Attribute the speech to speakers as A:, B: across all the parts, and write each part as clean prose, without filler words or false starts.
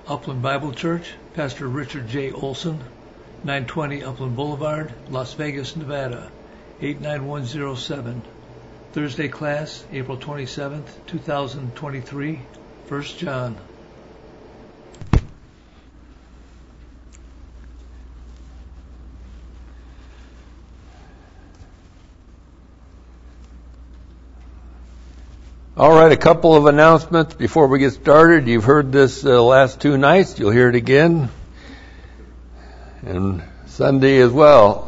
A: Upland Bible Church, Pastor Richard J. Olson, 920 Upland Boulevard, Las Vegas, Nevada, 89107. Thursday class, April 27th, 2023, 1 John.
B: All right, a couple of announcements before we get started. You've heard this last two nights. You'll hear it again. And Sunday as well.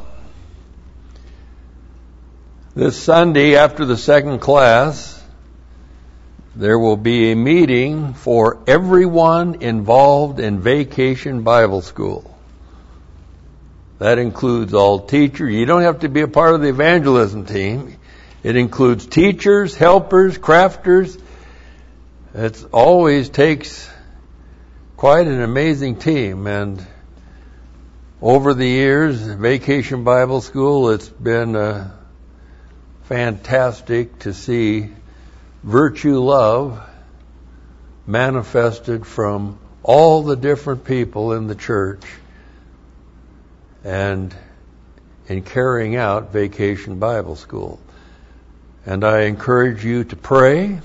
B: This Sunday, after the second class, there will be a meeting for everyone involved in Vacation Bible School. That includes all teachers. You don't have to be a part of the evangelism team. It includes teachers, helpers, crafters. It always takes quite an amazing team. And over the years, Vacation Bible School, it's been fantastic to see virtue love manifested from all the different people in the church and in carrying out Vacation Bible School. And I encourage you to pray.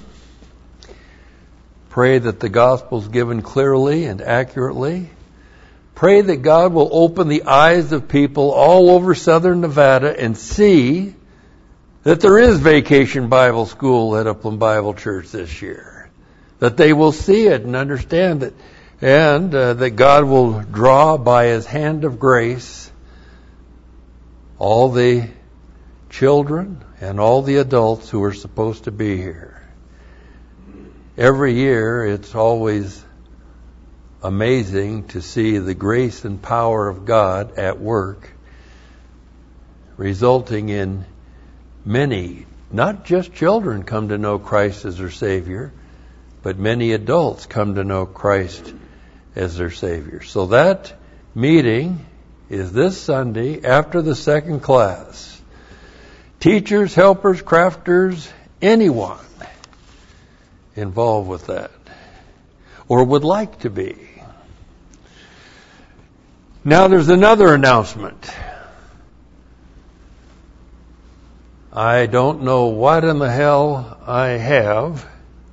B: Pray that the gospel is given clearly and accurately. Pray that God will open the eyes of people all over southern Nevada and see that there is Vacation Bible School at Upland Bible Church this year. That they will see it and understand it. And that God will draw by His hand of grace all the children and all the adults who are supposed to be here. Every year, it's always amazing to see the grace and power of God at work, resulting in many, not just children, come to know Christ as their Savior, but many adults come to know Christ as their Savior. So that meeting is this Sunday after the second class. Teachers, helpers, crafters, anyone involved with that or would like to be. Now there's another announcement. I don't know what in the hell I have,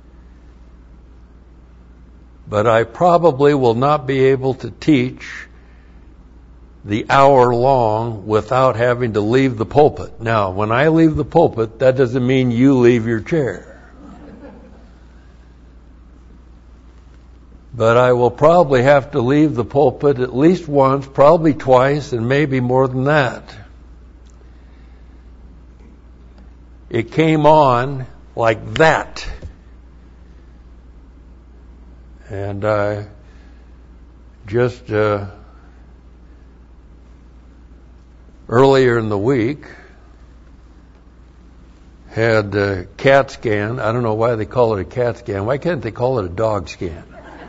B: but I probably will not be able to teach the hour long without having to leave the pulpit. Now, when I leave the pulpit, that doesn't mean you leave your chair. But I will probably have to leave the pulpit at least once, probably twice, and maybe more than that. It came on like that. And I just earlier in the week had a CAT scan. I don't know why they call it a CAT scan. Why can't they call it a dog scan?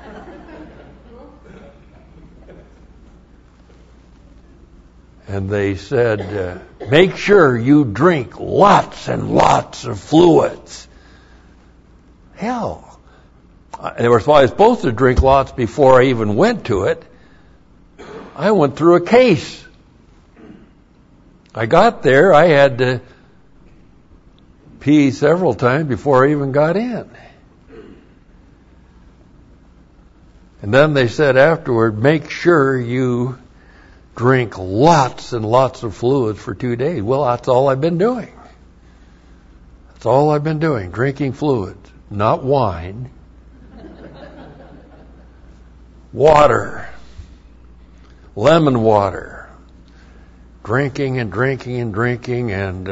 B: And they said, make sure you drink lots and lots of fluids. Hell, I was supposed to drink lots before I even went to it. I went through a case. I got there, I had to pee several times before I even got in. And then they said afterward, make sure you drink lots and lots of fluids for 2 days. Well, that's all I've been doing. That's all I've been doing, drinking fluids, not wine. Water, lemon water. Drinking and drinking and drinking, and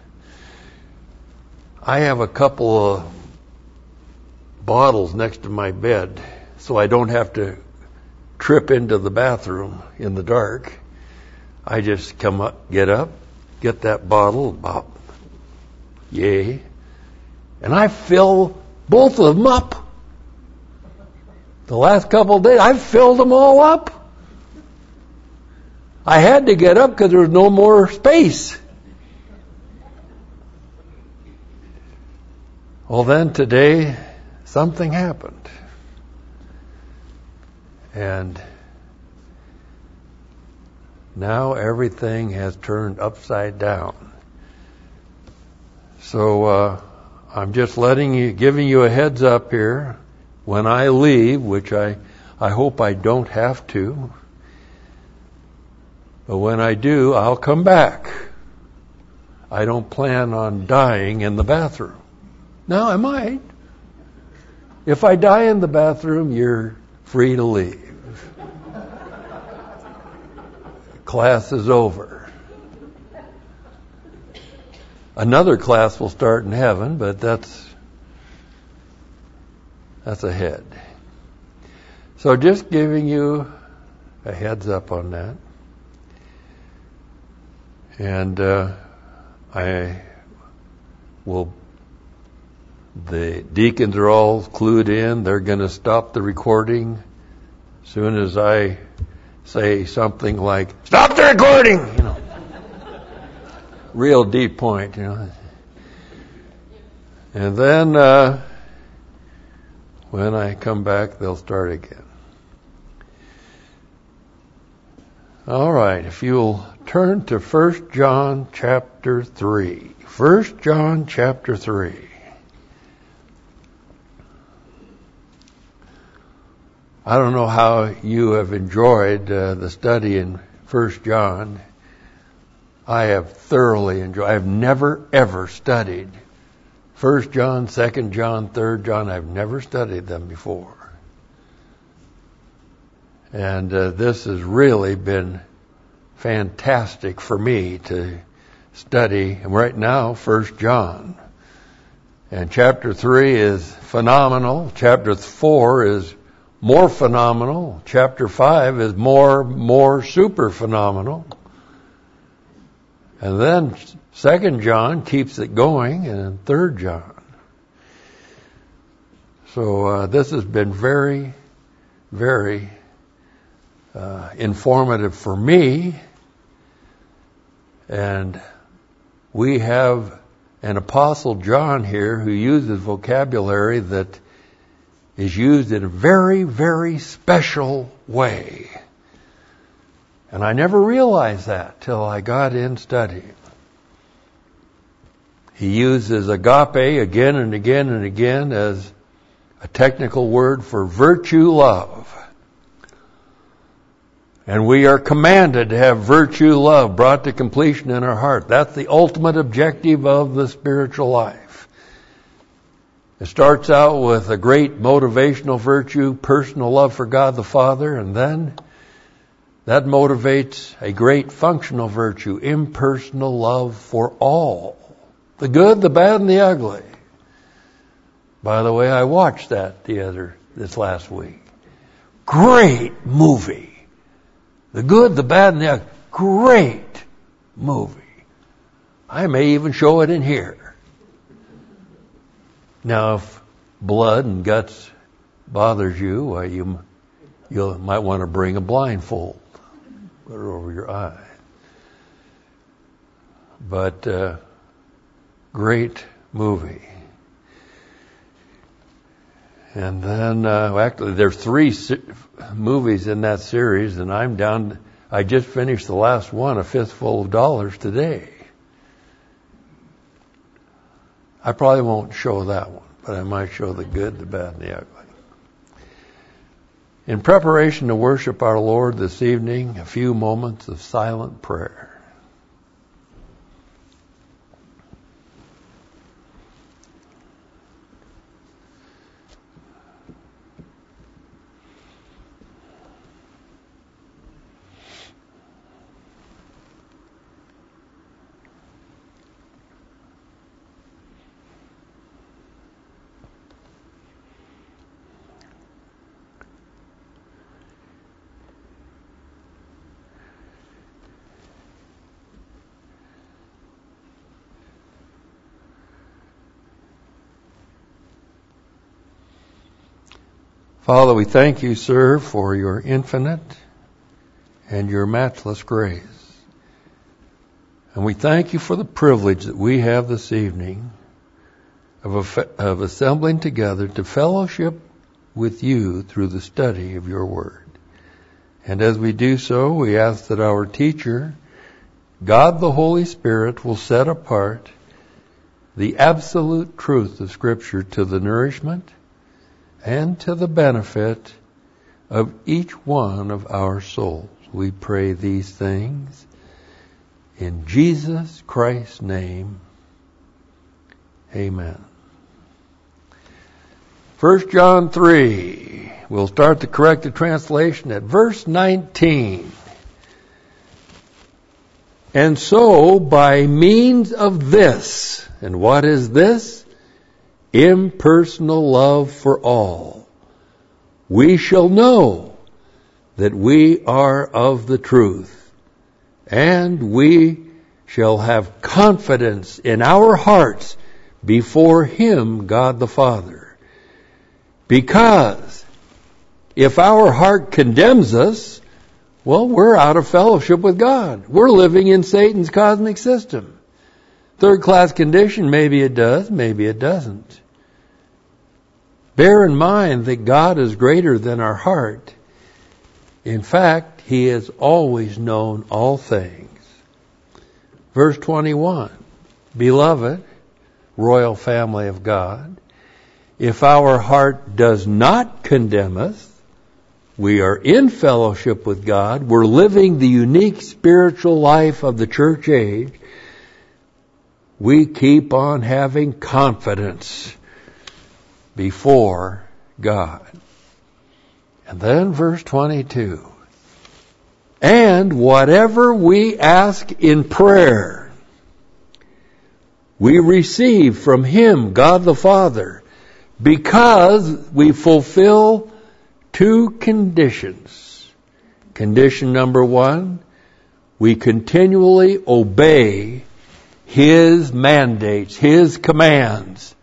B: I have a couple of bottles next to my bed so I don't have to trip into the bathroom in the dark. I just come up, get that bottle, bop, yay, and I fill both of them up. The last couple of days, I've filled them all up. I had to get up because there was no more space. Well, then today, something happened. And now everything has turned upside down. So I'm just giving you a heads up here. When I leave, which I hope I don't have to, but when I do, I'll come back. I don't plan on dying in the bathroom. Now, I might. If I die in the bathroom, you're free to leave. Class is over. Another class will start in heaven, but that's ahead. So just giving you a heads up on that. And the deacons are all clued in. They're going to stop the recording as soon as I say something like, "Stop the recording!" Real deep point, And then when I come back, they'll start again. All right, if you'll turn to 1 John chapter 3. 1 John chapter 3. I don't know how you have enjoyed the study in 1 John. I have thoroughly enjoyed. I've never, ever studied 1 John, 2 John, 3 John. I've never studied them before. And this has really been fantastic for me to study. And right now, 1 John. And chapter 3 is phenomenal. Chapter 4 is more phenomenal. Chapter 5 is more super phenomenal. And then 2 John keeps it going, and 3 John. So this has been very, very informative for me. And we have an Apostle John here who uses vocabulary that is used in a very, very special way. And I never realized that till I got in studying. He uses agape again and again and again as a technical word for virtue love. And we are commanded to have virtue love brought to completion in our heart. That's the ultimate objective of the spiritual life. It starts out with a great motivational virtue, personal love for God the Father, and then that motivates a great functional virtue, impersonal love for all. The good, the bad, and the ugly. By the way, I watched that this last week. Great movie. The good, the bad, and the ugly. Great movie. I may even show it in here. Now, if blood and guts bothers you, well, you might want to bring a blindfold. Put it over your eye. But great movie. And then, actually, there's 3 movies in that series, and I just finished the last one, A Fistful of Dollars, today. I probably won't show that one, but I might show the good, the bad, and the ugly. In preparation to worship our Lord this evening, a few moments of silent prayer. Father, we thank you, sir, for your infinite and your matchless grace. And we thank you for the privilege that we have this evening of assembling together to fellowship with you through the study of your word. And as we do so, we ask that our teacher, God the Holy Spirit, will set apart the absolute truth of Scripture to the nourishment and to the benefit of each one of our souls. We pray these things in Jesus Christ's name. Amen. 1 John 3. We'll start the corrected translation at verse 19. And so, by means of this, and what is this? Impersonal love for all, we shall know that we are of the truth, and we shall have confidence in our hearts before Him, God the Father. Because if our heart condemns us, well, we're out of fellowship with God. We're living in Satan's cosmic system. Third class condition, maybe it does, maybe it doesn't. Bear in mind that God is greater than our heart. In fact, He has always known all things. Verse 21, Beloved, royal family of God, if our heart does not condemn us, we are in fellowship with God. We're living the unique spiritual life of the church age. We keep on having confidence before God. And then verse 22. And whatever we ask in prayer, we receive from Him, God the Father, because we fulfill two conditions. Condition number one, we continually obey His mandates, His commands.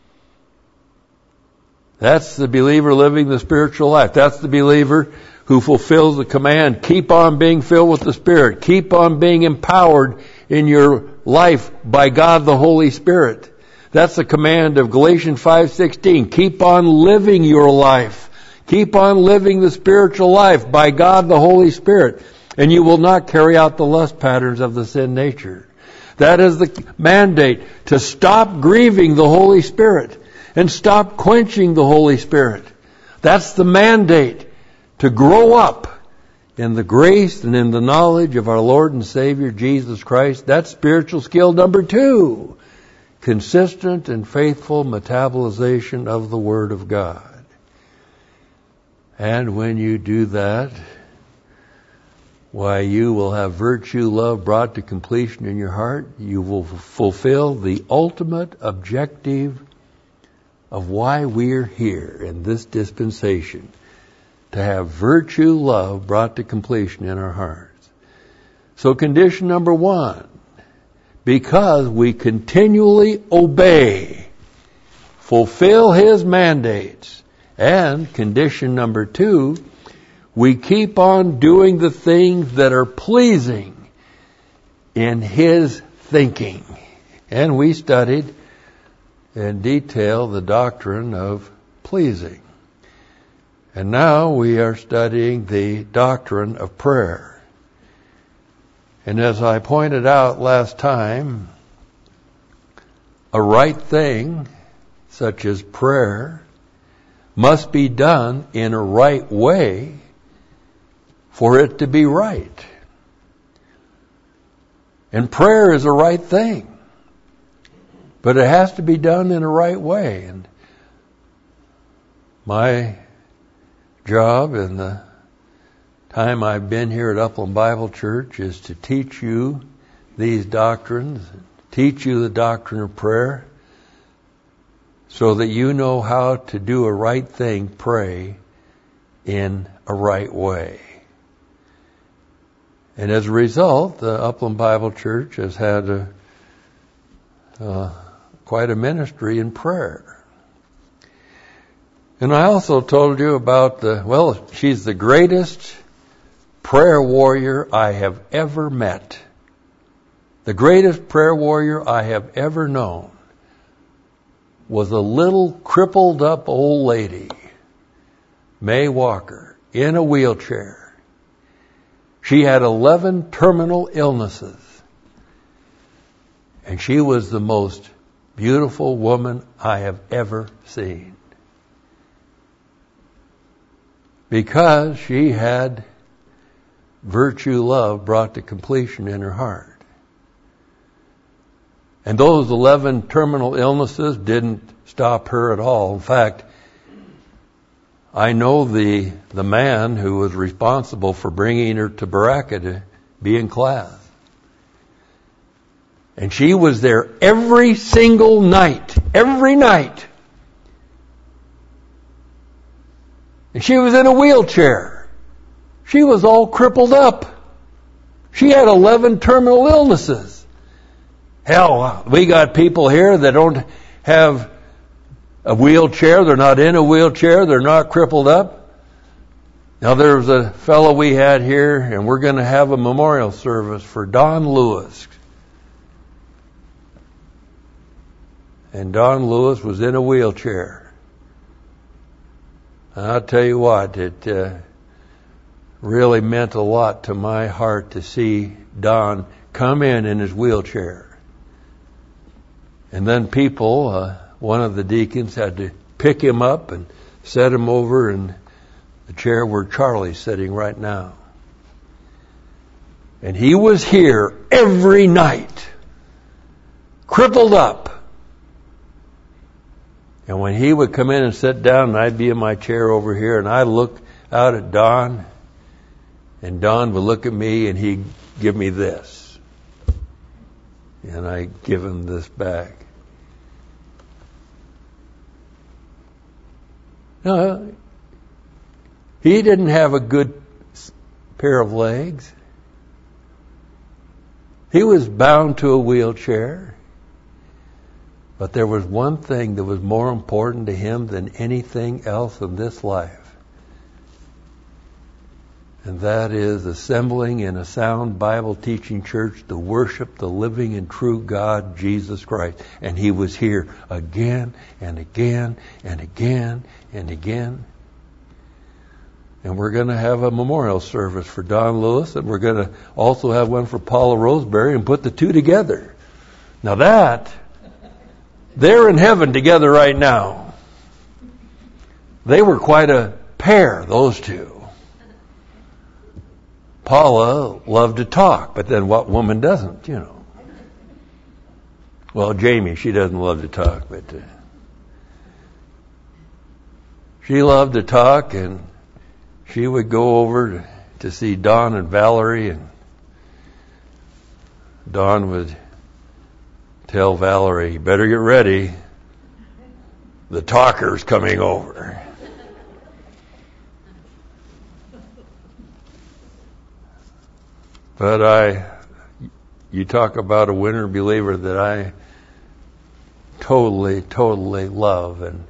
B: That's the believer living the spiritual life. That's the believer who fulfills the command, keep on being filled with the Spirit. Keep on being empowered in your life by God the Holy Spirit. That's the command of Galatians 5:16. Keep on living your life. Keep on living the spiritual life by God the Holy Spirit, and you will not carry out the lust patterns of the sin nature. That is the mandate, to stop grieving the Holy Spirit and stop quenching the Holy Spirit. That's the mandate, to grow up in the grace and in the knowledge of our Lord and Savior Jesus Christ. That's spiritual skill number two, consistent and faithful metabolization of the Word of God. And when you do that, why, you will have virtue, love brought to completion in your heart. You will fulfill the ultimate objective of why we're here in this dispensation, to have virtue, love brought to completion in our hearts. So condition number one, because we continually obey, fulfill His mandates. And condition number two, we keep on doing the things that are pleasing in His thinking. And we studied in detail the doctrine of pleasing. And now we are studying the doctrine of prayer. And as I pointed out last time, a right thing, such as prayer, must be done in a right way for it to be right. And prayer is a right thing, but it has to be done in a right way. And my job in the time I've been here at Upland Bible Church is to teach you these doctrines, teach you the doctrine of prayer, so that you know how to do a right thing, pray in a right way. And as a result, the Upland Bible Church has had quite a ministry in prayer. And I also told you about she's the greatest prayer warrior I have ever met. The greatest prayer warrior I have ever known was a little crippled up old lady, May Walker, in a wheelchair. She had 11 terminal illnesses. And she was the most beautiful woman I have ever seen. Because she had virtue love brought to completion in her heart. And those 11 terminal illnesses didn't stop her at all. In fact, I know the man who was responsible for bringing her to Baraka to be in class. And she was there every single night. Every night. And she was in a wheelchair. She was all crippled up. She had 11 terminal illnesses. Hell, we got people here that don't have a wheelchair. They're not in a wheelchair. They're not crippled up. Now there's a fellow we had here, and we're going to have a memorial service for Don Lewis. And Don Lewis was in a wheelchair. And I'll tell you what, it really meant a lot to my heart to see Don come in his wheelchair. And then people, one of the deacons had to pick him up and set him over in the chair where Charlie's sitting right now. And he was here every night, crippled up. And when he would come in and sit down, and I'd be in my chair over here, and I'd look out at Don, and Don would look at me, and he'd give me this. And I'd give him this back. No, he didn't have a good pair of legs. He was bound to a wheelchair. But there was one thing that was more important to him than anything else in this life. And that is assembling in a sound Bible teaching church to worship the living and true God, Jesus Christ. And he was here again and again and again and again. And we're going to have a memorial service for Don Lewis, and we're going to also have one for Paula Roseberry, and put the two together. Now they're in heaven together right now. They were quite a pair, those two. Paula loved to talk, but then what woman doesn't, you know? Well, Jamie, she doesn't love to talk, but she loved to talk, and she would go over to see Don and Valerie, and Don would tell Valerie, "You better get ready. The talker's coming over." But you talk about a winter believer that I totally, totally love. And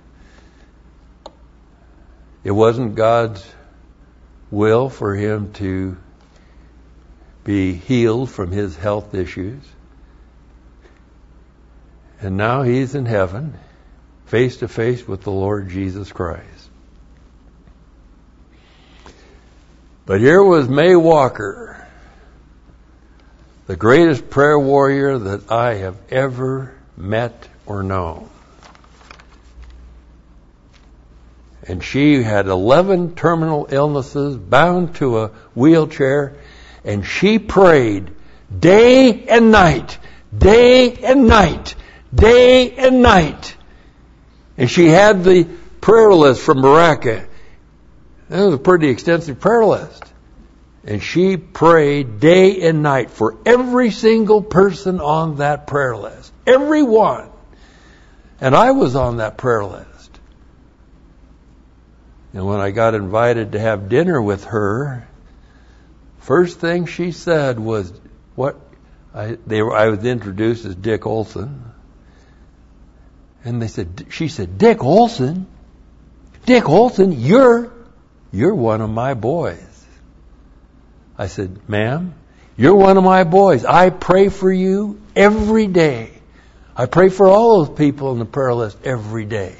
B: it wasn't God's will for him to be healed from his health issues. And now he's in heaven, face to face with the Lord Jesus Christ. But here was May Walker, the greatest prayer warrior that I have ever met or known. And she had 11 terminal illnesses, bound to a wheelchair, and she prayed day and night, day and night, day and night. And she had the prayer list from Baraka. That was a pretty extensive prayer list. And she prayed day and night for every single person on that prayer list. Every one. And I was on that prayer list. And when I got invited to have dinner with her, first thing she said was, I was introduced as Dick Olson. And she said, "Dick Olson? Dick Olson, you're one of my boys." I said, "Ma'am, you're one of my boys. I pray for you every day. I pray for all those people on the prayer list every day."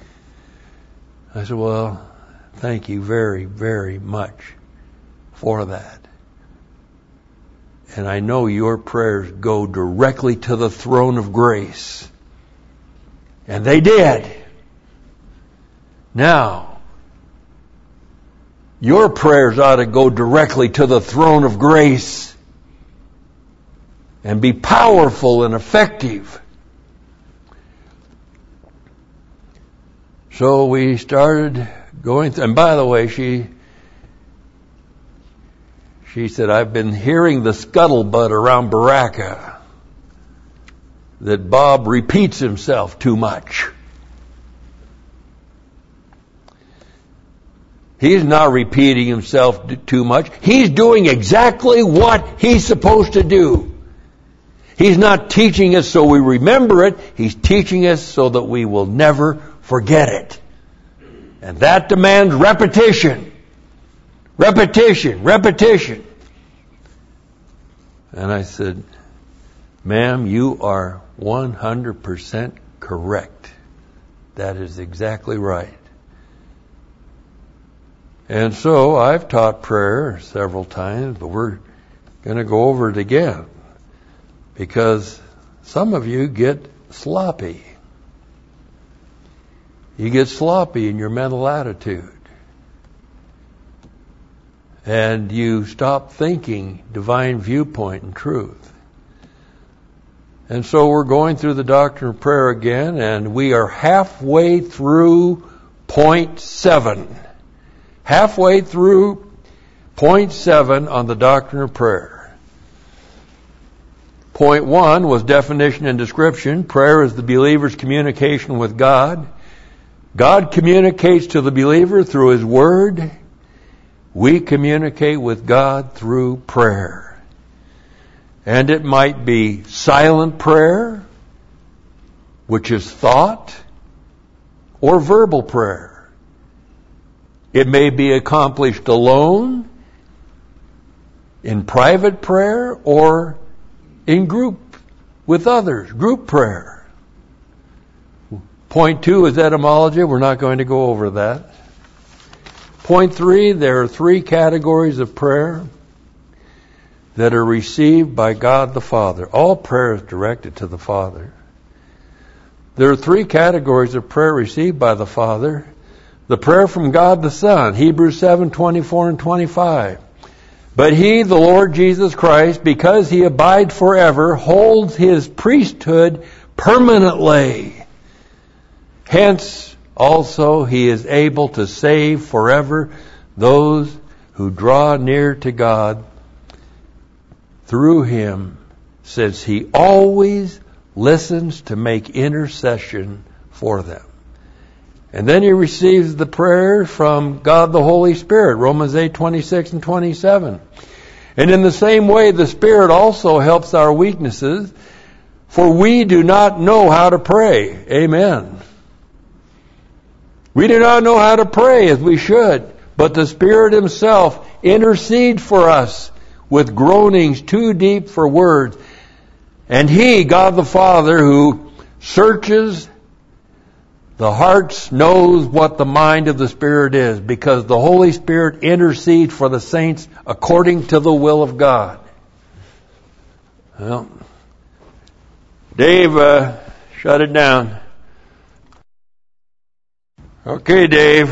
B: I said, "Well, thank you very, very much for that." And I know your prayers go directly to the throne of grace. And they did. Now, your prayers ought to go directly to the throne of grace and be powerful and effective. So we started going through, and by the way, she said, I've been hearing the scuttlebutt around Baraka that Bob repeats himself too much. He's not repeating himself too much. He's doing exactly what he's supposed to do. He's not teaching us so we remember it. He's teaching us so that we will never forget it. And that demands repetition. Repetition, repetition. And I said, ma'am, you are 100% correct. That is exactly right. And so I've taught prayer several times, but we're going to go over it again. Because some of you get sloppy. You get sloppy in your mental attitude. And you stop thinking divine viewpoint and truth. And so we're going through the doctrine of prayer again, and we are halfway through point 7. Halfway through point 7 on the doctrine of prayer. Point 1 was definition and description. Prayer is the believer's communication with God. God communicates to the believer through His Word. We communicate with God through prayer. And it might be silent prayer, which is thought, or verbal prayer. It may be accomplished alone, in private prayer, or in group with others, group prayer. Point 2 is etymology. We're not going to go over that. Point 3, there are 3 categories of prayer that are received by God the Father. All prayer is directed to the Father. There are 3 categories of prayer received by the Father. The prayer from God the Son, Hebrews 7:24 and 25. But He, the Lord Jesus Christ, because He abides forever, holds His priesthood permanently. Hence, also, He is able to save forever those who draw near to God through Him, since He always listens to make intercession for them. And then He receives the prayer from God the Holy Spirit, Romans 8:26 and 27. And in the same way, the Spirit also helps our weaknesses, for we do not know how to pray. Amen. We do not know how to pray as we should, but the Spirit Himself intercedes for us with groanings too deep for words. And He, God the Father, who searches the hearts, knows what the mind of the Spirit is, because the Holy Spirit intercedes for the saints according to the will of God. Well, Dave, shut it down. Okay, Dave.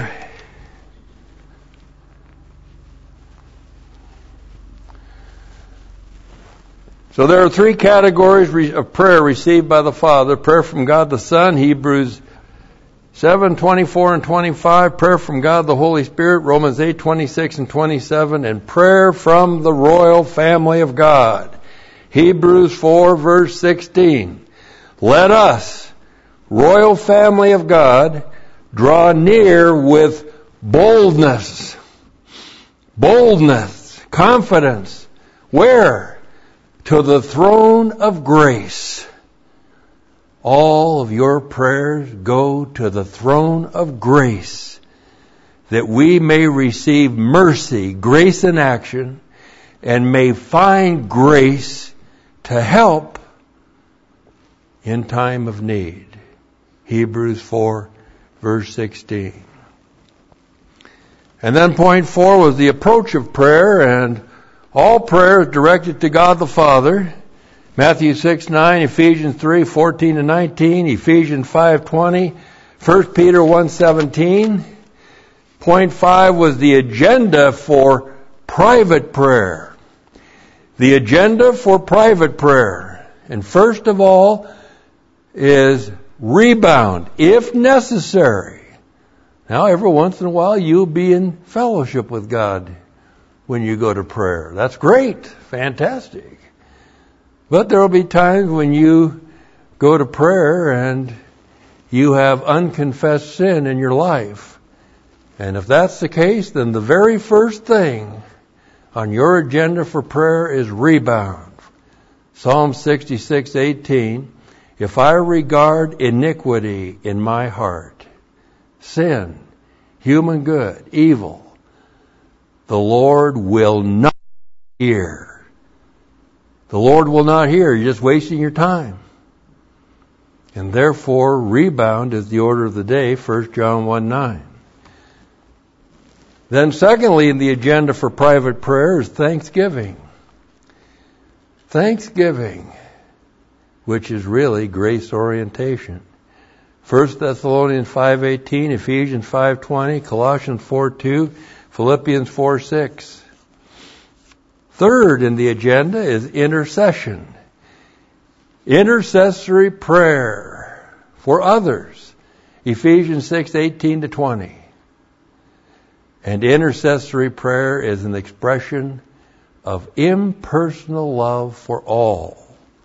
B: So there are 3 categories of prayer received by the Father. Prayer from God the Son, Hebrews 7:24 and 25. Prayer from God the Holy Spirit, Romans 8:26 and 27. And prayer from the royal family of God, Hebrews 4 verse 16. Let us, royal family of God, draw near with boldness. Boldness, confidence. Where? To the throne of grace. All of your prayers go to the throne of grace, that we may receive mercy, grace in action, and may find grace to help in time of need. Hebrews 4 verse 16. And then point 4 was the approach of prayer, and All prayer is directed to God the Father. Matthew 6:9, Ephesians 3:14-19, Ephesians 5:20, 1 Peter 1:17. Point 5 was the agenda for private prayer. The agenda for private prayer. And first of all is rebound, if necessary. Now, every once in a while, you'll be in fellowship with God when you go to prayer. That's great. Fantastic. But there will be times when you go to prayer and you have unconfessed sin in your life. And if that's the case, then the very first thing on your agenda for prayer is rebound. Psalm 66:18, if I regard iniquity in my heart, sin, human good, evil, the Lord will not hear. The Lord will not hear. You're just wasting your time. And therefore, rebound is the order of the day, 1 John 1:9. Then secondly, in the agenda for private prayer is thanksgiving. Thanksgiving, which is really grace orientation. 1 Thessalonians 5:18, Ephesians 5:20, Colossians 4:2, Philippians 4:6. Third in the agenda is intercession. Intercessory prayer for others. Ephesians 6:18-20. And intercessory prayer is an expression of impersonal love for all.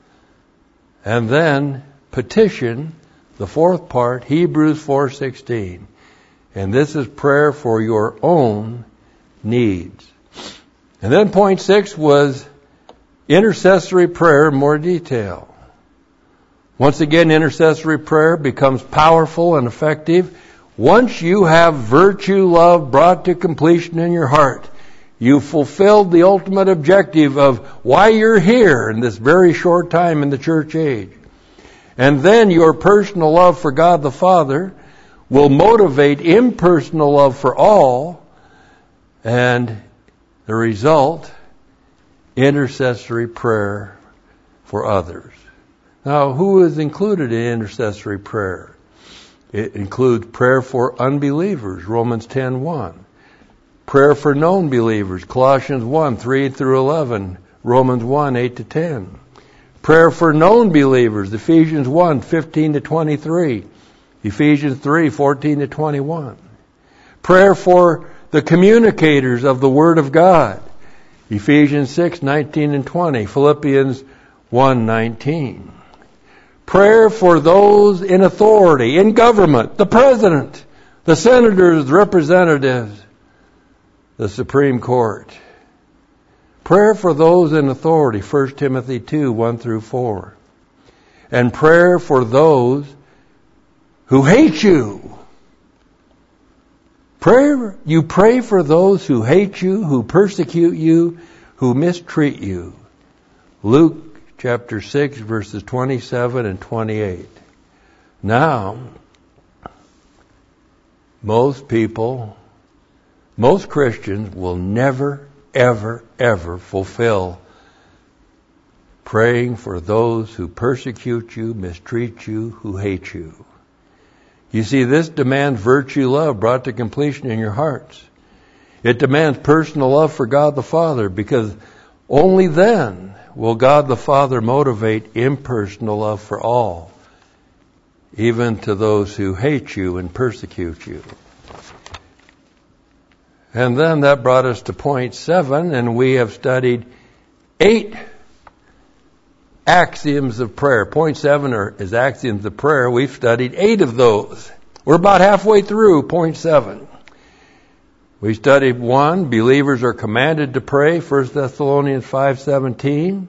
B: And then petition, the fourth part, Hebrews 4:16. And this is prayer for your own needs. And then point 6 was intercessory prayer in more detail. Once again, intercessory prayer becomes powerful and effective once you have virtue love brought to completion in your heart. You fulfilled the ultimate objective of why you're here in this very short time in the church age. And then your personal love for God the Father will motivate impersonal love for all, and the result, intercessory prayer for others. Now, who is included in intercessory prayer? It includes prayer for unbelievers, Romans 10:1. Prayer for known believers, Colossians 1:3-11, Romans 1:8-10. Prayer for known believers, Ephesians 1:15-23, Ephesians 3:14-21. Prayer for the communicators of the Word of God, Ephesians 6:19-20, Philippians 1:19. Prayer for those in authority, in government, the president, the senators, the representatives, the Supreme Court. Prayer for those in authority, 1 Timothy 2:1-4. And prayer for those who hate you. You pray for those who hate you, who persecute you, who mistreat you. Luke chapter 6, verses 27 and 28. Now, most Christians will never, ever, ever fulfill praying for those who persecute you, mistreat you, who hate you. You see, this demands virtue love brought to completion in your hearts. It demands personal love for God the Father, because only then will God the Father motivate impersonal love for all, even to those who hate you and persecute you. And then that brought us to point 7, and we have studied 8 axioms of prayer. Point 7 is axioms of prayer. We've studied 8 of those. We're about halfway through point 7. We studied 1, believers are commanded to pray, 1 Thessalonians 5:17.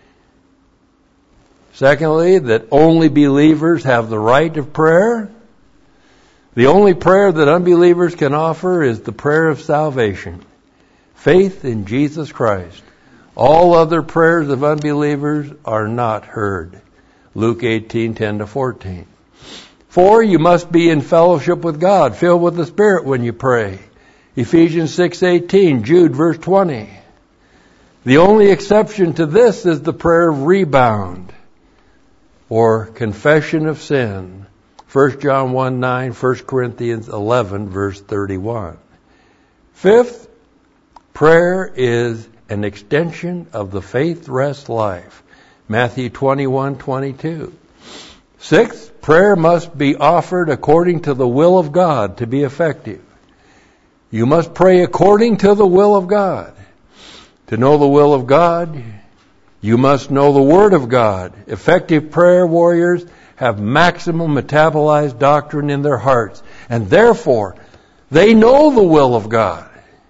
B: Secondly, that only believers have the right of prayer. The only prayer that unbelievers can offer is the prayer of salvation. Faith in Jesus Christ. All other prayers of unbelievers are not heard. Luke 18:10-14. 4, you must be in fellowship with God, filled with the Spirit when you pray. Ephesians 6:18, Jude verse 20. The only exception to this is the prayer of rebound or confession of sin. 1 John 1:9, 1 Corinthians 11, verse 31. Fifth, prayer is an extension of the faith rest life. Matthew 21:22. Sixth, prayer must be offered according to the will of God to be effective. You must pray according to the will of God. To know the will of God, you must know the Word of God. Effective prayer warriors have maximum metabolized doctrine in their hearts, and therefore they know the will of God.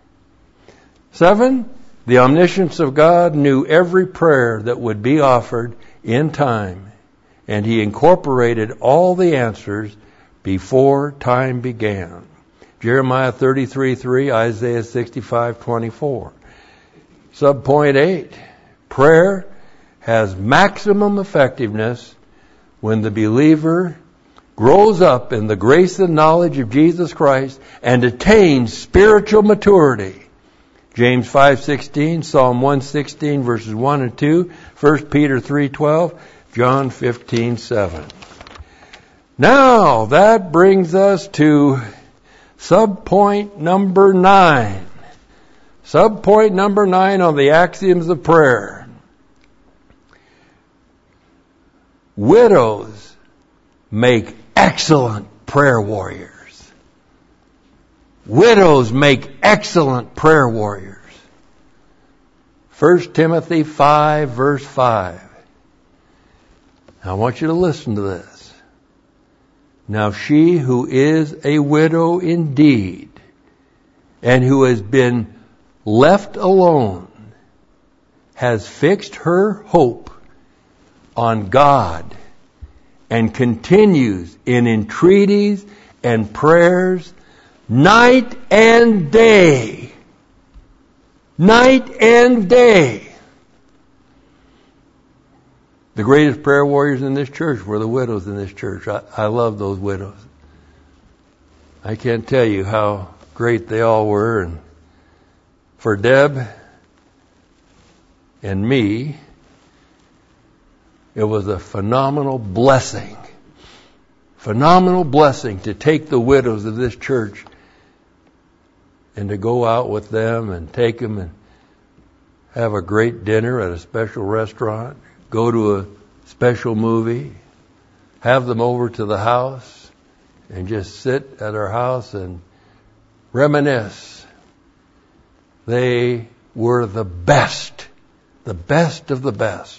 B: 7, the omniscience of God knew every prayer that would be offered in time, and He incorporated all the answers before time began. Jeremiah 33:3, Isaiah 65:24. Subpoint 8, prayer has maximum effectiveness when the believer grows up in the grace and knowledge of Jesus Christ and attains spiritual maturity. James 5:16, Psalm 116, verses 1 and 2, 1 Peter 3:12, John 15:7. Now, that brings us to subpoint number 9. Subpoint number 9 on the axioms of prayer. Widows make excellent prayer warriors. Widows make excellent prayer warriors. 1 Timothy 5, verse 5. Now, I want you to listen to this. Now she who is a widow indeed, and who has been left alone, has fixed her hope on God and continues in entreaties and prayers night and day. Night and day. The greatest prayer warriors in this church were the widows in this church. I love those widows. I can't tell you how great they all were. And for Deb and me, it was a phenomenal blessing. Phenomenal blessing to take the widows of this church and to go out with them and take them and have a great dinner at a special restaurant, go to a special movie, have them over to the house and just sit at our house and reminisce. They were the best of the best.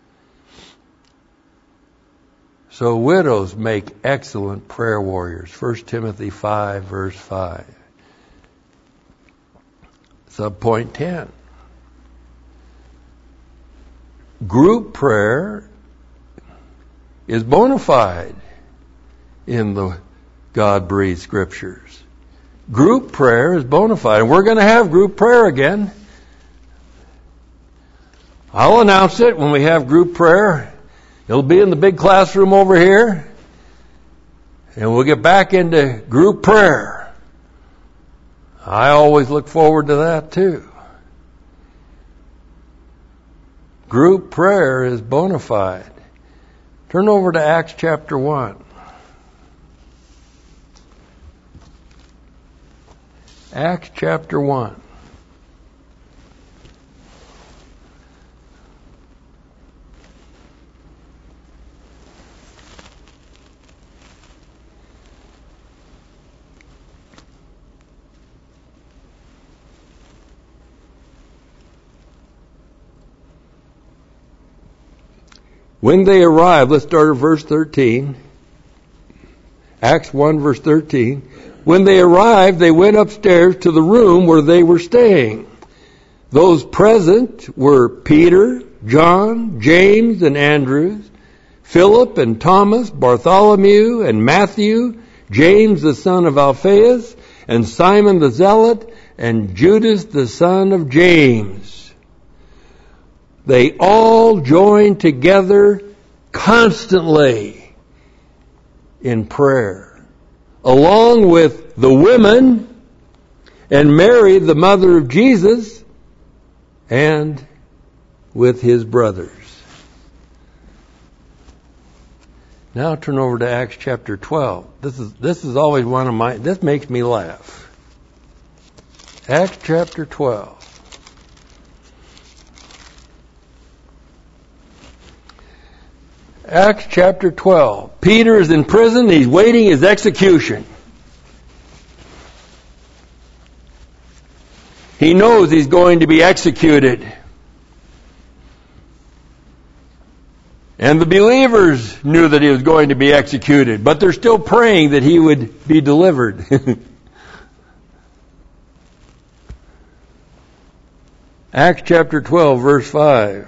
B: So widows make excellent prayer warriors. 1 Timothy 5, verse 5. Subpoint 10. Group prayer is bona fide in the God-breathed scriptures. Group prayer is bona fide. And we're going to have group prayer again. I'll announce it when we have group prayer. It'll be in the big classroom over here. And we'll get back into group prayer. I always look forward to that too. Group prayer is bona fide. Turn over to Acts chapter 1. Acts chapter 1. When they arrived, let's start at verse 13. Acts 1, verse 13. When they arrived, they went upstairs to the room where they were staying. Those present were Peter, John, James, and Andrew, Philip and Thomas, Bartholomew and Matthew, James the son of Alphaeus, and Simon the Zealot, and Judas the son of James. They all joined together constantly in prayer, along with the women and Mary, the mother of Jesus, and with his brothers. Now turn over to Acts chapter 12. This is always one of my, this makes me laugh. Acts chapter 12. Acts chapter 12. Peter is in prison. He's waiting his execution. He knows he's going to be executed. And the believers knew that he was going to be executed, but they're still praying that he would be delivered. Acts chapter 12, verse 5.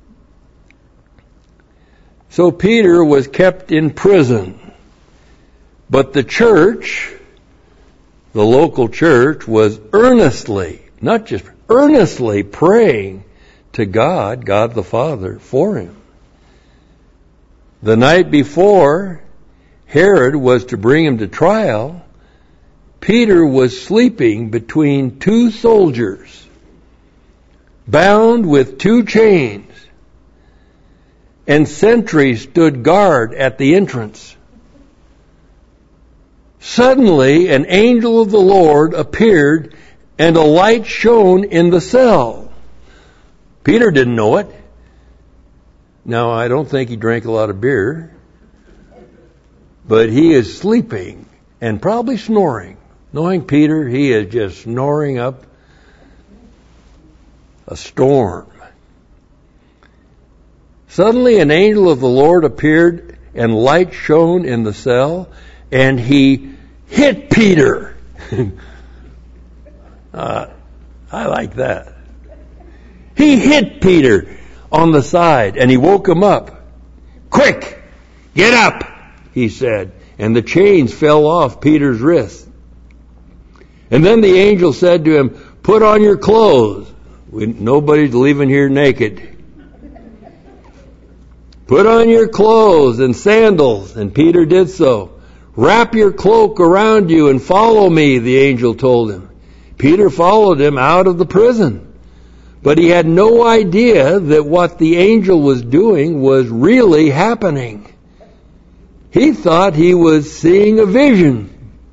B: So Peter was kept in prison, but the church, the local church, was earnestly, not just earnestly praying to God, God the Father, for him. The night before Herod was to bring him to trial, Peter was sleeping between two soldiers, bound with two chains, and sentries stood guard at the entrance. Suddenly an angel of the Lord appeared, and a light shone in the cell. Peter didn't know it. Now, I don't think he drank a lot of beer, but he is sleeping and probably snoring. Knowing Peter, he is just snoring up a storm. Suddenly an angel of the Lord appeared, and light shone in the cell, and he hit Peter. I like that. He hit Peter on the side, and he woke him up. "Quick, get up," he said, and the chains fell off Peter's wrists. And then the angel said to him, "Put on your clothes." Nobody's leaving here naked. "Put on your clothes and sandals," and Peter did so. "Wrap your cloak around you and follow me," the angel told him. Peter followed him out of the prison. But he had no idea that what the angel was doing was really happening. He thought he was seeing a vision.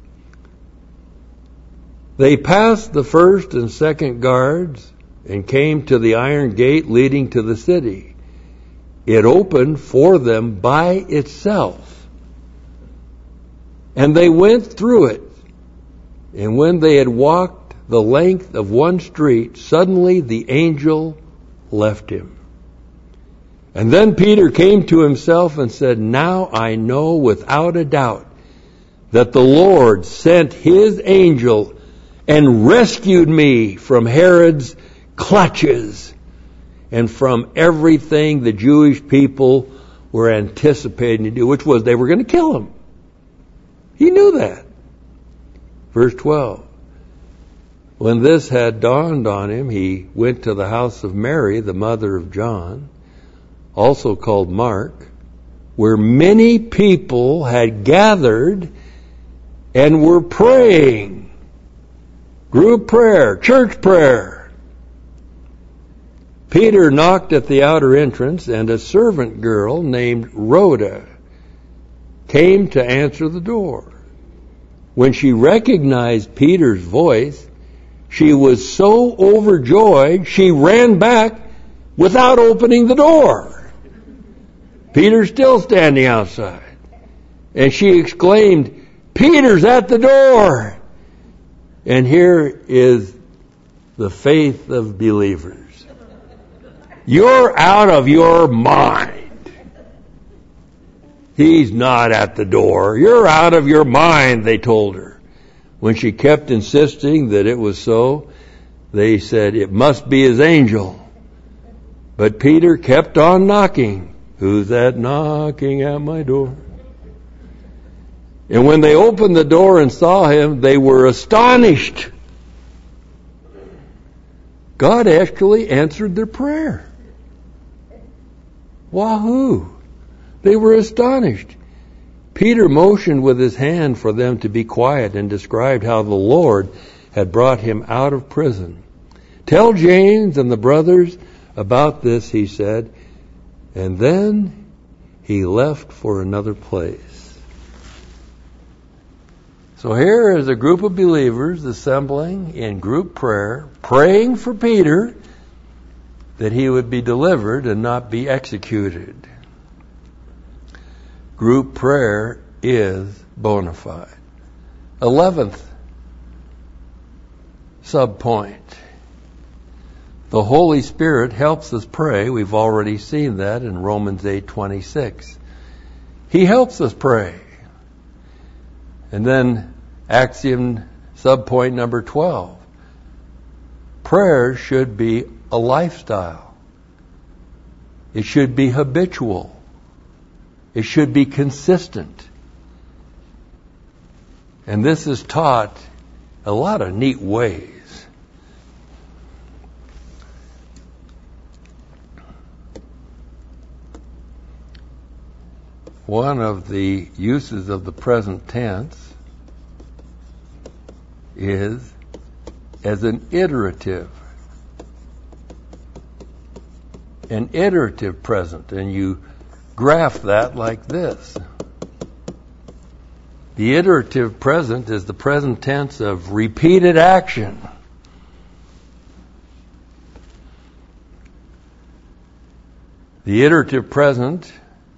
B: They passed the first and second guards and came to the iron gate leading to the city. It opened for them by itself, and they went through it. And when they had walked the length of one street, suddenly the angel left him. And then Peter came to himself and said, "Now I know without a doubt that the Lord sent his angel and rescued me from Herod's clutches and from everything the Jewish people were anticipating to do, which was they were going to kill him." He knew that. Verse 12. When this had dawned on him, he went to the house of Mary, the mother of John, also called Mark, where many people had gathered and were praying. Group prayer, church prayer. Peter knocked at the outer entrance, and a servant girl named Rhoda came to answer the door. When she recognized Peter's voice, she was so overjoyed, she ran back without opening the door. Peter's still standing outside. And she exclaimed, "Peter's at the door!" And here is the faith of believers. You're out of your mind. He's not at the door. You're out of your mind, they told her. When she kept insisting that it was so, they said, "It must be his angel." But Peter kept on knocking. "Who's that knocking at my door?" And when they opened the door and saw him, they were astonished. God actually answered their prayer. Wahoo! They were astonished. Peter motioned with his hand for them to be quiet and described how the Lord had brought him out of prison. "Tell James and the brothers About this he said, and then he left for another place. So here is a group of believers assembling in group prayer, praying for Peter that he would be delivered and not be executed. Group prayer is bona fide. 11th subpoint. The Holy Spirit helps us pray. We've already seen that in Romans 8:26. He helps us pray. And then axiom subpoint number 12. Prayer should be a lifestyle. It should be habitual. It should be consistent. And this is taught a lot of neat ways. One of the uses of the present tense is as an iterative present, and you graph that like this. The iterative present is the present tense of repeated action. The iterative present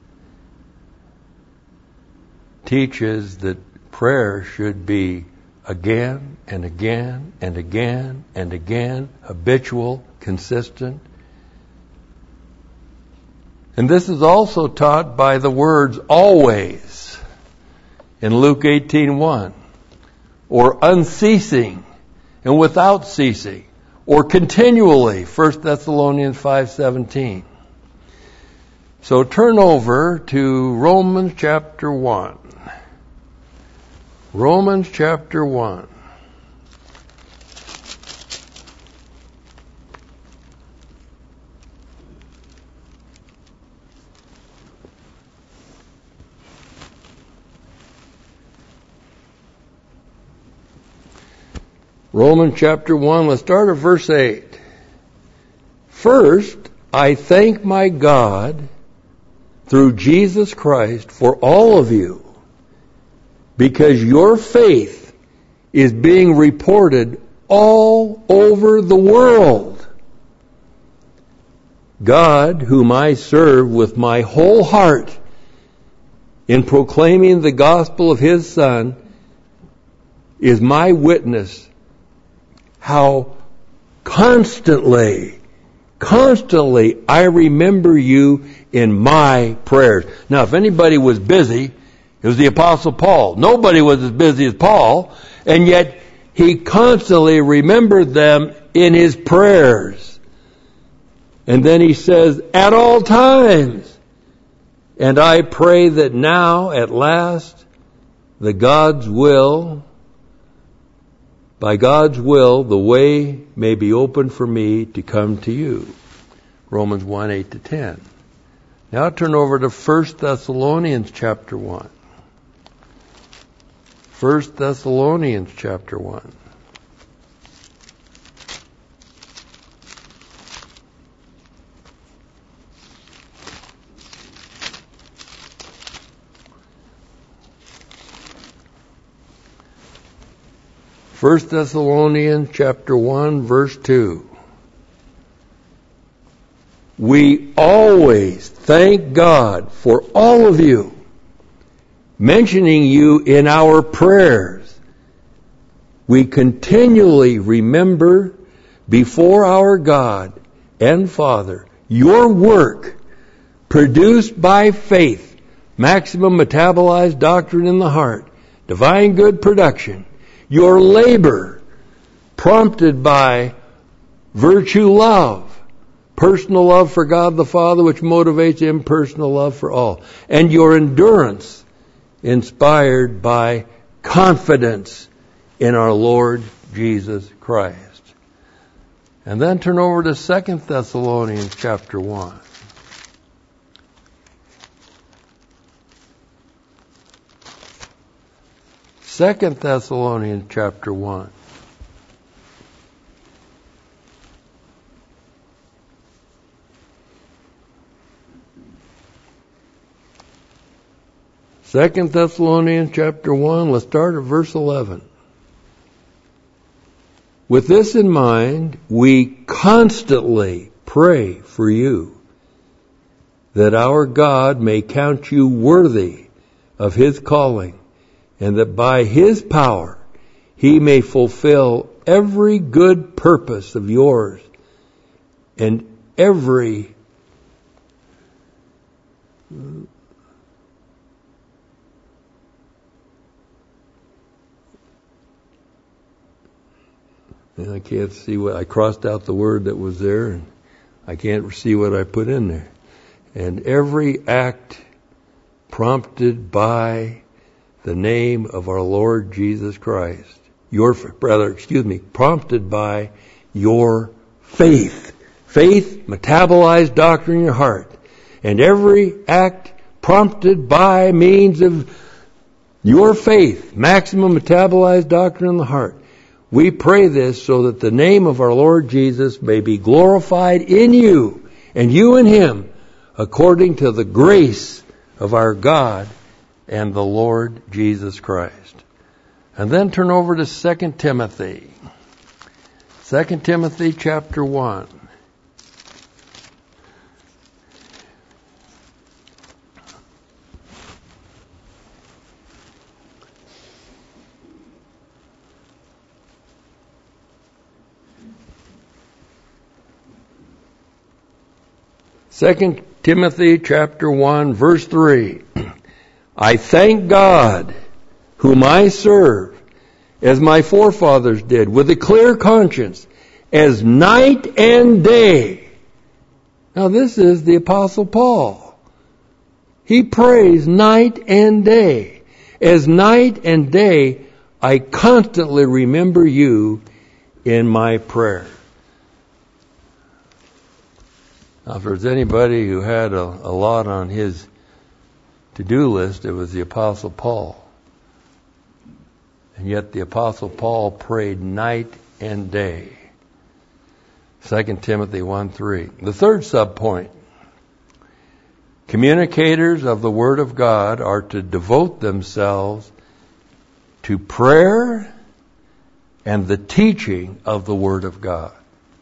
B: teaches that prayer should be again and again and again and again, habitual, consistent. And this is also taught by the words always in Luke 18:1, or unceasing and without ceasing, or continually, 1 Thessalonians 5:17. So turn over to Romans chapter 1. Romans chapter 1. Romans chapter 1, let's start at verse 8. First, I thank my God through Jesus Christ for all of you, because your faith is being reported all over the world. God, whom I serve with my whole heart in proclaiming the gospel of His Son, is my witness how constantly I remember you in my prayers. Now, if anybody was busy, it was the Apostle Paul. Nobody was as busy as Paul, and yet he constantly remembered them in his prayers. And then he says, at all times. And I pray that now, at last, by God's will, the way may be open for me to come to you. Romans 1, 8-10. Now turn over to 1 Thessalonians chapter 1. 1 Thessalonians chapter 1. First Thessalonians chapter 1, verse 2. We always thank God for all of you, mentioning you in our prayers. We continually remember before our God and Father your work produced by faith, maximum metabolized doctrine in the heart, divine good production, your labor prompted by virtue love, personal love for God the Father, which motivates impersonal love for all, and your endurance inspired by confidence in our Lord Jesus Christ. And then turn over to 2 Thessalonians chapter 1. 2 Thessalonians chapter 1. 2 Thessalonians chapter 1, let's start at verse 11. With this in mind, we constantly pray for you, that our God may count you worthy of His calling, and that by His power He may fulfill every good purpose of yours, and every and I can't see what I crossed out the word that was there, and I can't see what I put in there. And every act prompted by the name of our Lord Jesus Christ. Prompted by your faith. Faith, metabolized doctrine in your heart. And every act prompted by means of your faith, maximum metabolized doctrine in the heart. We pray this so that the name of our Lord Jesus may be glorified in you, and you in Him, according to the grace of our God and the Lord Jesus Christ. And then turn over to 2 Timothy. 2 Timothy chapter 1. Second Timothy chapter 1, verse 3. I thank God, whom I serve, as my forefathers did, with a clear conscience, as night and day. Now this is the Apostle Paul. He prays night and day. As night and day, I constantly remember you in my prayer. Now, if there's anybody who had a lot on his to-do list, it was the Apostle Paul. And yet the Apostle Paul prayed night and day. 2 Timothy 1:3. The third subpoint. Communicators of the Word of God are to devote themselves to prayer and the teaching of the Word of God.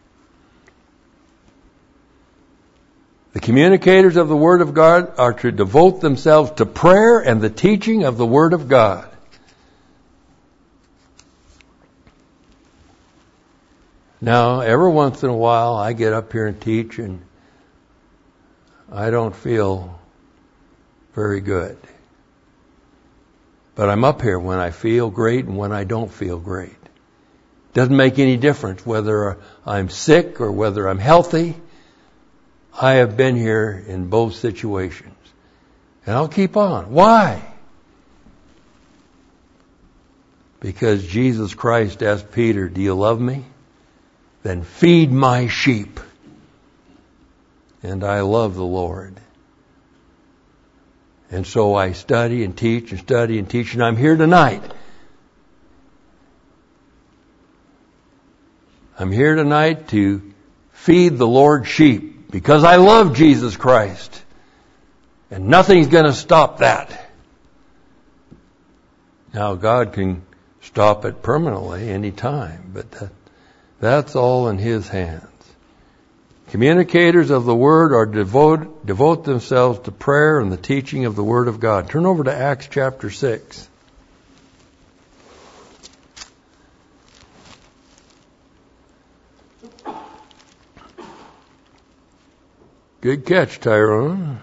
B: The communicators of the Word of God are to devote themselves to prayer and the teaching of the Word of God. Now, every once in a while, I get up here and teach, and I don't feel very good. But I'm up here when I feel great and when I don't feel great. Doesn't make any difference whether I'm sick or whether I'm healthy. I have been here in both situations. And I'll keep on. Why? Because Jesus Christ asked Peter, do you love me? Then feed my sheep. And I love the Lord. And so I study and teach and study and teach, and I'm here tonight. I'm here tonight to feed the Lord's sheep. Because I love Jesus Christ. And nothing's going to stop that. Now, God can stop it permanently any time, but that's all in His hands. Communicators of the Word are devote themselves to prayer and the teaching of the Word of God. Turn over to Acts chapter 6. Good catch, Tyrone.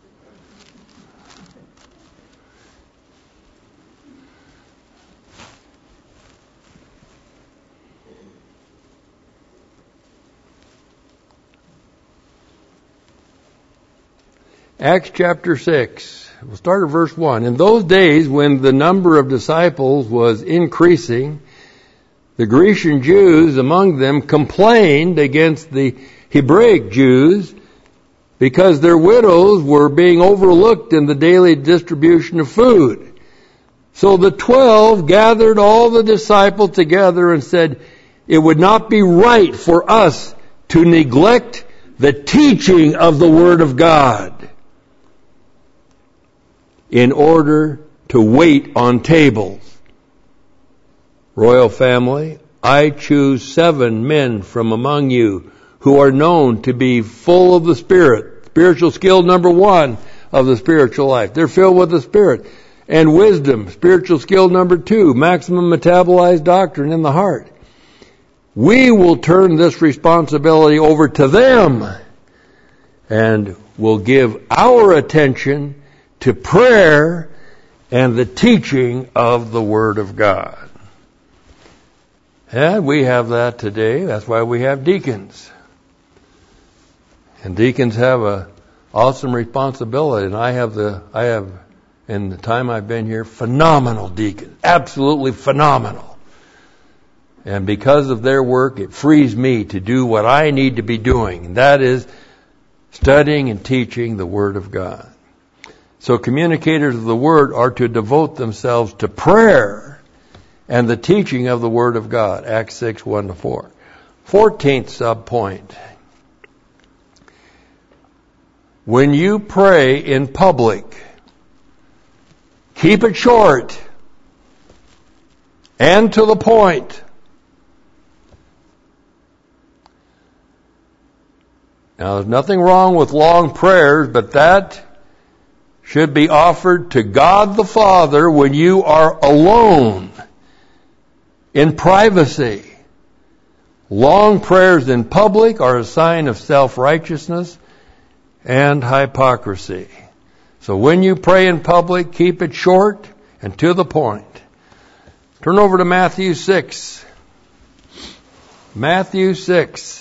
B: Acts chapter 6. We'll start at verse 1. In those days when the number of disciples was increasing, the Grecian Jews among them complained against the Hebraic Jews because their widows were being overlooked in the daily distribution of food. So the 12 gathered all the disciples together and said, it would not be right for us to neglect the teaching of the Word of God. in order to wait on tables. Royal family, I choose 7 men from among you who are known to be full of the Spirit. Spiritual skill number 1 of the spiritual life. They're filled with the Spirit. And wisdom, spiritual skill number 2, maximum metabolized doctrine in the heart. We will turn this responsibility over to them and will give our attention to prayer and the teaching of the Word of God. And we have that today. That's why we have deacons. And deacons have a awesome responsibility. And I have, in the time I've been here, phenomenal deacons. Absolutely phenomenal. And because of their work, it frees me to do what I need to be doing. And that is studying and teaching the Word of God. So communicators of the Word are to devote themselves to prayer and the teaching of the Word of God. Acts 6, 1-4. 14th subpoint. When you pray in public, keep it short and to the point. Now, there's nothing wrong with long prayers, but that should be offered to God the Father when you are alone, in privacy. Long prayers in public are a sign of self-righteousness and hypocrisy. So when you pray in public, keep it short and to the point. Turn over to Matthew 6. Matthew 6.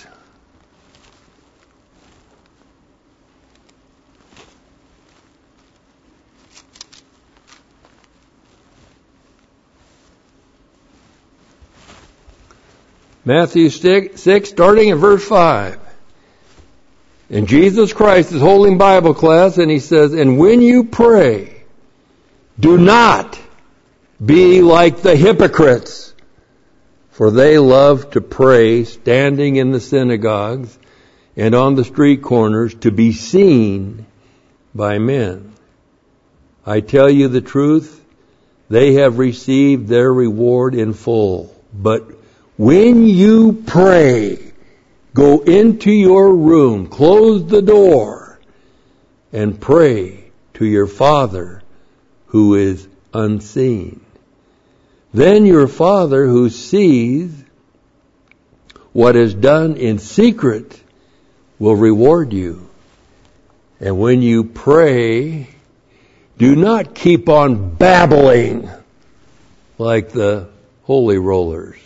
B: Matthew 6, starting in verse 5. And Jesus Christ is holding Bible class, and he says, and when you pray, do not be like the hypocrites, for they love to pray standing in the synagogues and on the street corners to be seen by men. I tell you the truth, they have received their reward in full. But when you pray, go into your room, close the door, and pray to your Father who is unseen. Then your Father who sees what is done in secret will reward you. And when you pray, do not keep on babbling like the holy rollers,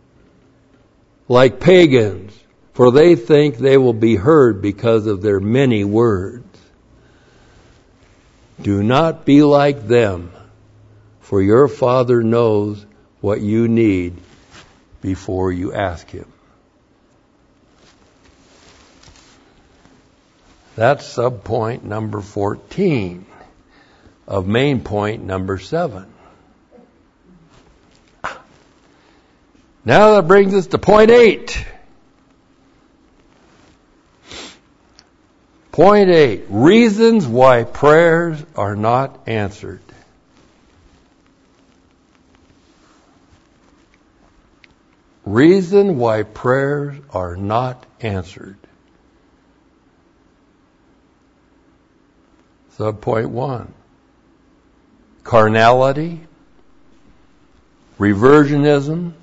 B: like pagans, for they think they will be heard because of their many words. Do not be like them, for your Father knows what you need before you ask Him. That's subpoint number 14 of main point number 7. Now that brings us to point 8. Point 8. Reasons why prayers are not answered. Reason why prayers are not answered. Subpoint 1. Carnality, reversionism,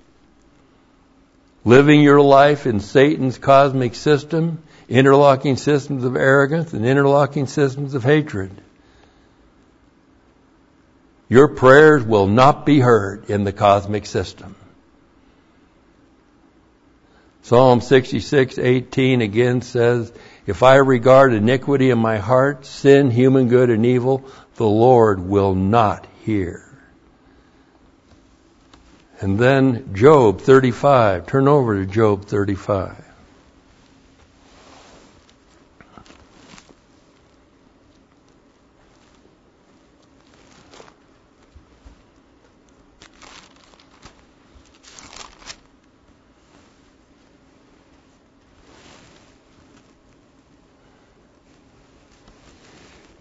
B: living your life in Satan's cosmic system, interlocking systems of arrogance and interlocking systems of hatred. Your prayers will not be heard in the cosmic system. Psalm 66:18 again says, if I regard iniquity in my heart, sin, human good, and evil, the Lord will not hear. And then Job 35. Turn over to Job 35.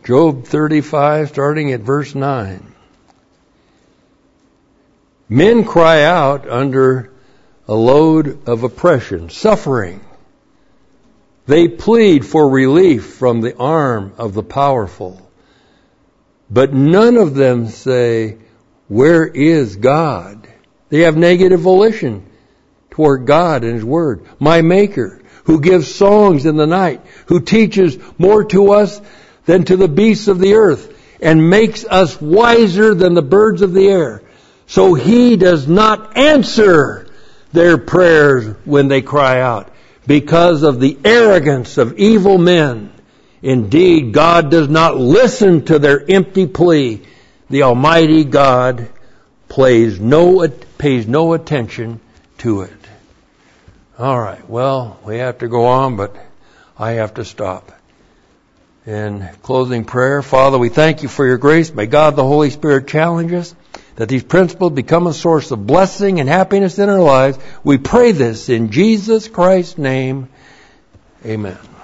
B: Job 35, starting at verse 9. Men cry out under a load of oppression, suffering. They plead for relief from the arm of the powerful. But none of them say, where is God? They have negative volition toward God and His Word. My Maker, who gives songs in the night, who teaches more to us than to the beasts of the earth, and makes us wiser than the birds of the air. So He does not answer their prayers when they cry out, because of the arrogance of evil men. Indeed, God does not listen to their empty plea. The Almighty God pays no attention to it. All right, well, we have to go on, but I have to stop. In closing prayer, Father, we thank You for Your grace. May God the Holy Spirit challenge us, that these principles become a source of blessing and happiness in our lives. We pray this in Jesus Christ's name. Amen.